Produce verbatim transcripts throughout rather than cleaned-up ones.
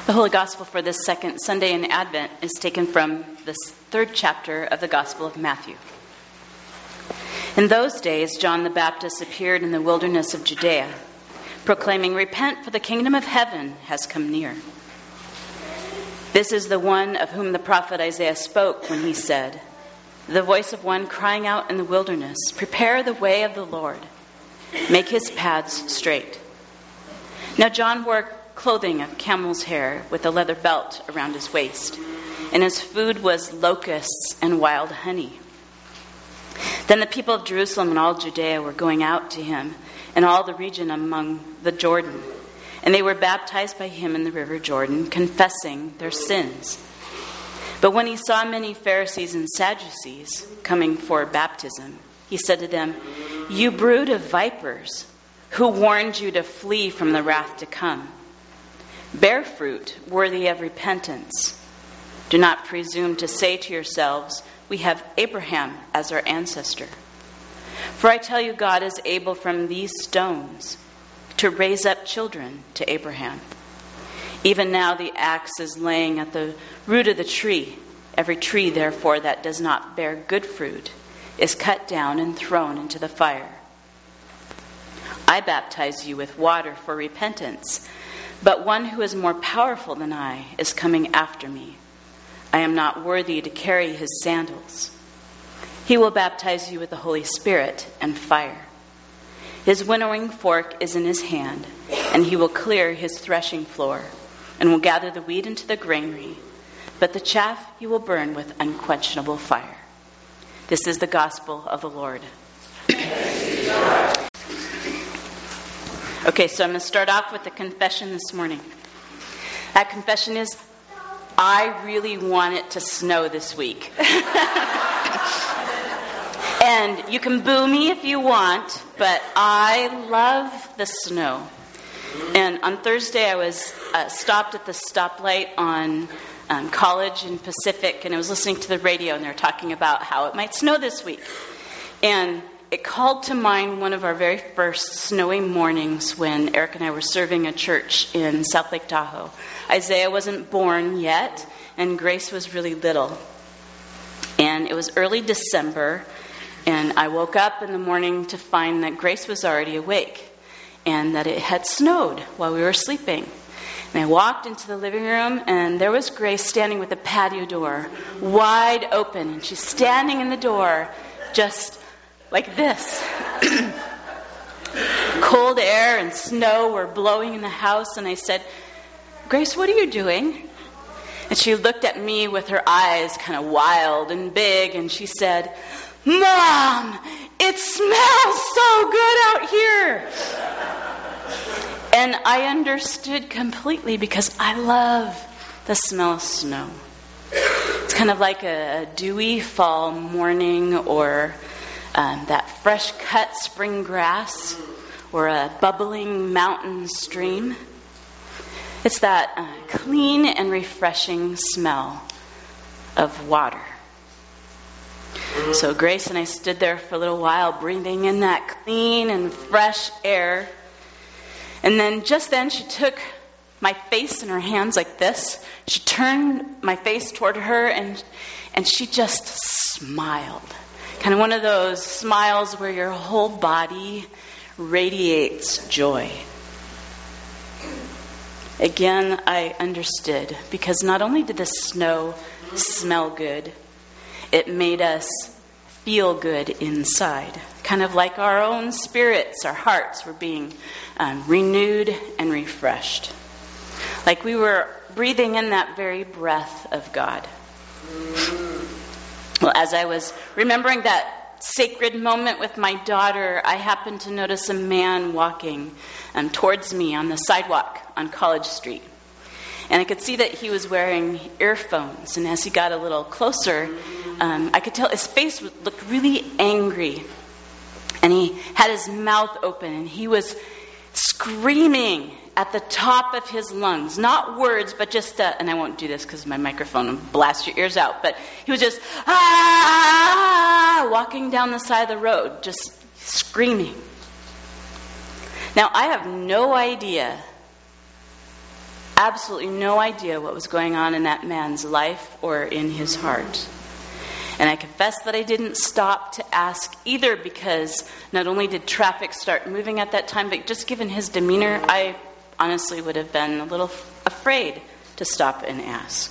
The Holy Gospel for this second Sunday in Advent is taken from the third chapter of the Gospel of Matthew. In those days, John the Baptist appeared in the wilderness of Judea, proclaiming, "Repent, for the kingdom of heaven has come near." This is the one of whom the prophet Isaiah spoke when he said, "The voice of one crying out in the wilderness, prepare the way of the Lord, make his paths straight." Now John wore clothing of camel's hair with a leather belt around his waist, and his food was locusts and wild honey. Then the people of Jerusalem and all Judea were going out to him, and all the region among the Jordan, and they were baptized by him in the river Jordan, confessing their sins. But when he saw many Pharisees and Sadducees coming for baptism, he said to them, "You brood of vipers, who warned you to flee from the wrath to come? Bear fruit worthy of repentance. Do not presume to say to yourselves, 'We have Abraham as our ancestor.' For I tell you, God is able from these stones to raise up children to Abraham. Even now the axe is laying at the root of the tree. Every tree, therefore, that does not bear good fruit is cut down and thrown into the fire. I baptize you with water for repentance, but one who is more powerful than I is coming after me. I am not worthy to carry his sandals. He will baptize you with the Holy Spirit and fire. His winnowing fork is in his hand, and he will clear his threshing floor and will gather the wheat into the granary, but the chaff he will burn with unquenchable fire." This is the gospel of the Lord. Okay, so I'm going to start off with a confession this morning. That confession is, I really want it to snow this week. And you can boo me if you want, but I love the snow. And on Thursday, I was uh, stopped at the stoplight on um, College and Pacific, and I was listening to the radio, and they were talking about how it might snow this week. And it called to mind one of our very first snowy mornings when Eric and I were serving a church in South Lake Tahoe. Isaiah wasn't born yet, and Grace was really little. And it was early December, and I woke up in the morning to find that Grace was already awake and that it had snowed while we were sleeping. And I walked into the living room, and there was Grace standing with the patio door wide open, and she's standing in the door just like this. Cold air and snow were blowing in the house, and I said, "Grace, what are you doing?" And she looked at me with her eyes kind of wild and big, and she said, "Mom, it smells so good out here." And I understood completely because I love the smell of snow. It's kind of like a dewy fall morning, or Um, that fresh cut spring grass, or a bubbling mountain stream. It's that uh, clean and refreshing smell of water. So Grace and I stood there for a little while, breathing in that clean and fresh air. And then just then she took my face in her hands like this. She turned my face toward her, and and she just smiled. Kind of one of those smiles where your whole body radiates joy. Again, I understood, because not only did the snow smell good, it made us feel good inside. Kind of like our own spirits, our hearts were being um, renewed and refreshed. Like we were breathing in that very breath of God. Well, as I was remembering that sacred moment with my daughter, I happened to notice a man walking um, towards me on the sidewalk on College Street. And I could see that he was wearing earphones. And as he got a little closer, um, I could tell his face looked really angry. And he had his mouth open, and he was screaming at the top of his lungs. Not words, but just, uh, and I won't do this because my microphone will blast your ears out, but he was just, ah, walking down the side of the road, just screaming. Now, I have no idea absolutely no idea what was going on in that man's life or in his heart. And I confess that I didn't stop to ask either, because not only did traffic start moving at that time, but just given his demeanor, I honestly would have been a little afraid to stop and ask.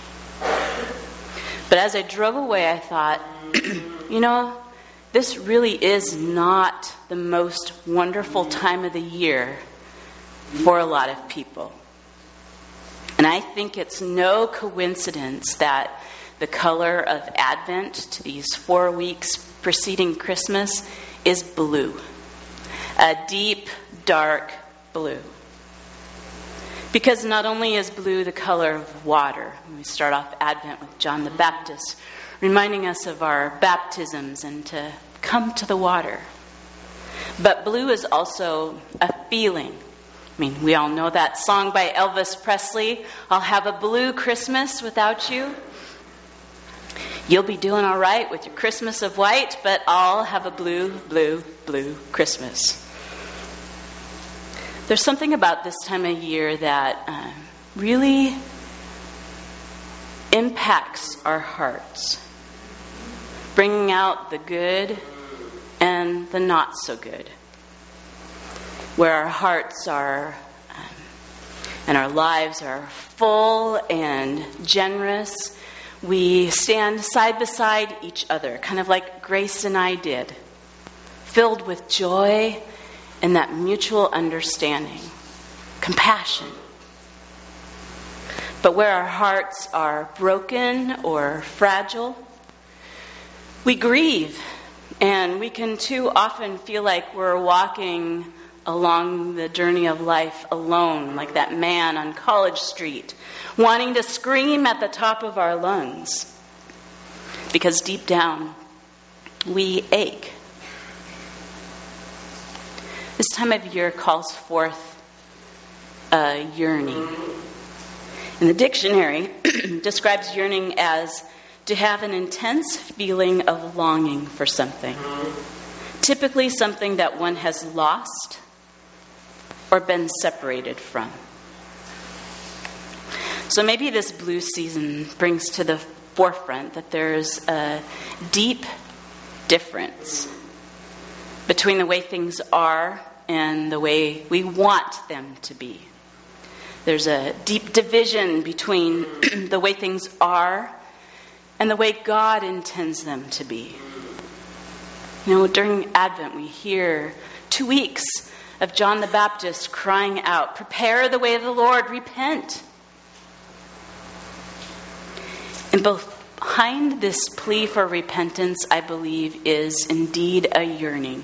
But as I drove away, I thought, you know, this really is not the most wonderful time of the year for a lot of people. And I think it's no coincidence that the color of Advent to these four weeks preceding Christmas is blue. A deep, dark blue. Because not only is blue the color of water, we start off Advent with John the Baptist, reminding us of our baptisms and to come to the water. But blue is also a feeling. I mean, we all know that song by Elvis Presley, I'll have a blue Christmas without you. You'll be doing all right with your Christmas of white, but I'll have a blue, blue, blue Christmas. There's something about this time of year that uh, really impacts our hearts, bringing out the good and the not so good, where our hearts are um, and our lives are full and generous. We stand side by side each other, kind of like Grace and I did, filled with joy and that mutual understanding, compassion. But where our hearts are broken or fragile, we grieve, and we can too often feel like we're walking along the journey of life alone, like that man on College Street, wanting to scream at the top of our lungs, because deep down we ache. This time of year calls forth a yearning. And the dictionary describes yearning as to have an intense feeling of longing for something, typically something that one has lost or been separated from. So maybe this blue season brings to the forefront that there's a deep difference between the way things are and the way we want them to be. There's a deep division between the way things are and the way God intends them to be. You know, during Advent we hear two weeks of John the Baptist crying out, "Prepare the way of the Lord, repent." And both behind this plea for repentance, I believe, is indeed a yearning.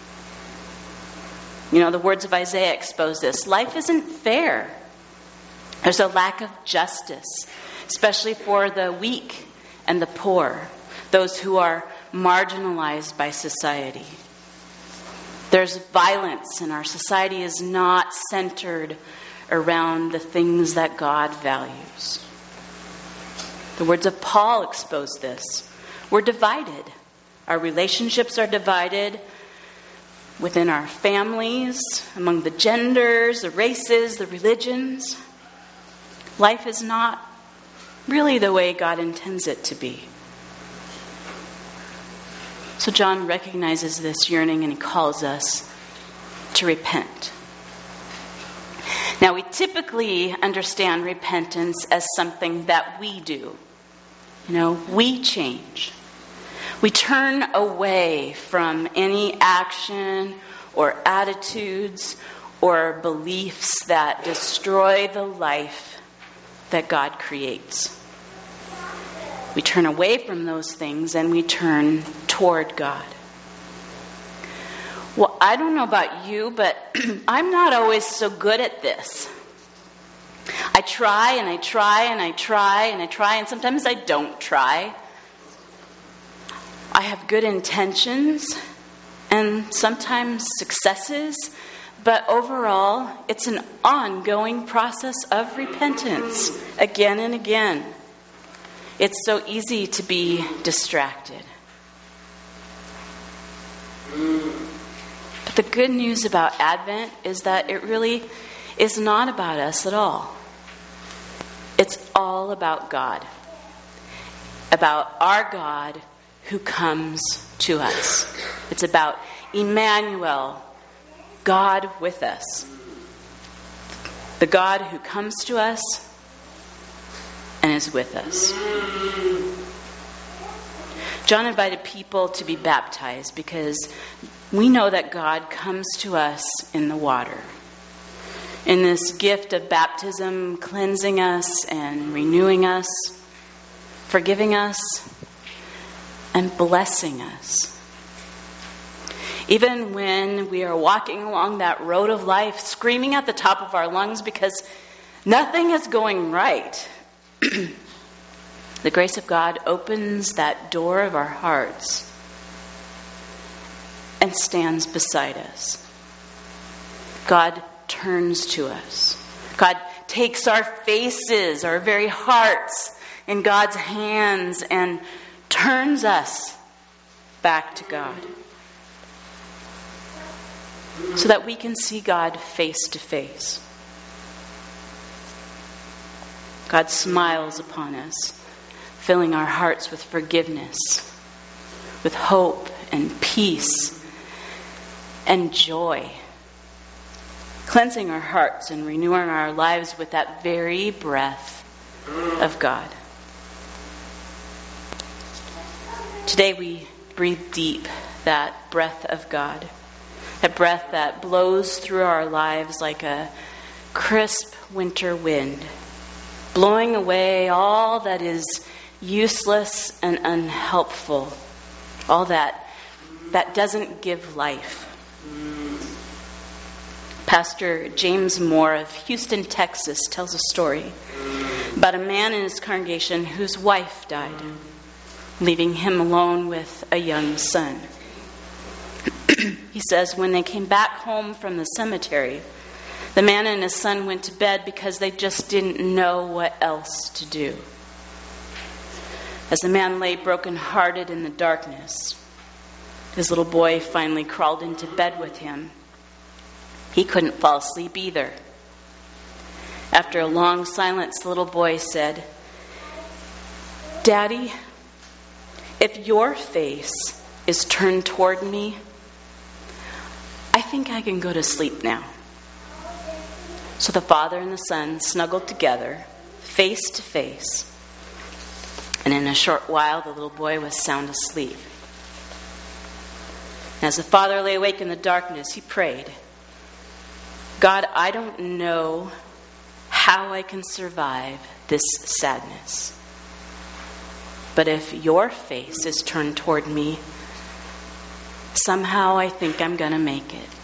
You know, the words of Isaiah expose this. Life isn't fair. There's a lack of justice, especially for the weak and the poor, those who are marginalized by society. There's violence, and our society is not centered around the things that God values. The words of Paul expose this. We're divided. Our relationships are divided within our families, among the genders, the races, the religions. Life is not really the way God intends it to be. So John recognizes this yearning and he calls us to repent. Now, we typically understand repentance as something that we do. You know, we change. We turn away from any action or attitudes or beliefs that destroy the life that God creates. We turn away from those things and we turn toward God. Well, I don't know about you, but I'm not always so good at this. I try and I try and I try and I try, and sometimes I don't try. I have good intentions and sometimes successes, but overall, it's an ongoing process of repentance again and again. It's so easy to be distracted. But the good news about Advent is that it really is not about us at all. It's all about God. About our God who comes to us. It's about Emmanuel, God with us. The God who comes to us and is with us. John invited people to be baptized because we know that God comes to us in the water. In this gift of baptism, cleansing us and renewing us, forgiving us, and blessing us. Even when we are walking along that road of life, screaming at the top of our lungs because nothing is going right, the grace of God opens that door of our hearts and stands beside us. God turns to us. God takes our faces, our very hearts, in God's hands and turns us back to God so that we can see God face to face. God smiles upon us, filling our hearts with forgiveness, with hope and peace and joy, cleansing our hearts and renewing our lives with that very breath of God. Today we breathe deep that breath of God, that breath that blows through our lives like a crisp winter wind, blowing away all that is useless and unhelpful, all that that doesn't give life. Pastor James Moore of Houston, Texas, tells a story about a man in his congregation whose wife died, leaving him alone with a young son. He says, when they came back home from the cemetery, the man and his son went to bed because they just didn't know what else to do. As the man lay broken-hearted in the darkness, his little boy finally crawled into bed with him. He couldn't fall asleep either. After a long silence, the little boy said, "Daddy, if your face is turned toward me, I think I can go to sleep now." So the father and the son snuggled together, face to face, and in a short while the little boy was sound asleep. As the father lay awake in the darkness, he prayed, "God, I don't know how I can survive this sadness. But if your face is turned toward me, somehow I think I'm going to make it."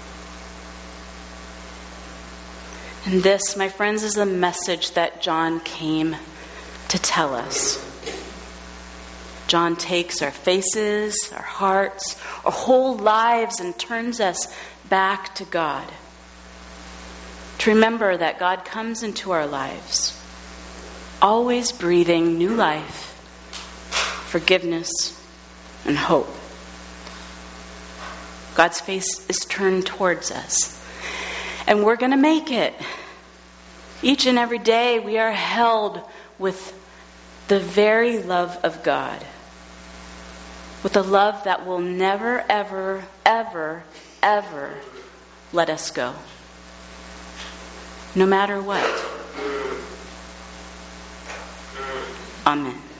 And this, my friends, is the message that John came to tell us. John takes our faces, our hearts, our whole lives and turns us back to God. To remember that God comes into our lives, always breathing new life, forgiveness, and hope. God's face is turned towards us. And we're going to make it. Each and every day we are held with the very love of God. With a love that will never, ever, ever, ever let us go. No matter what. Amen.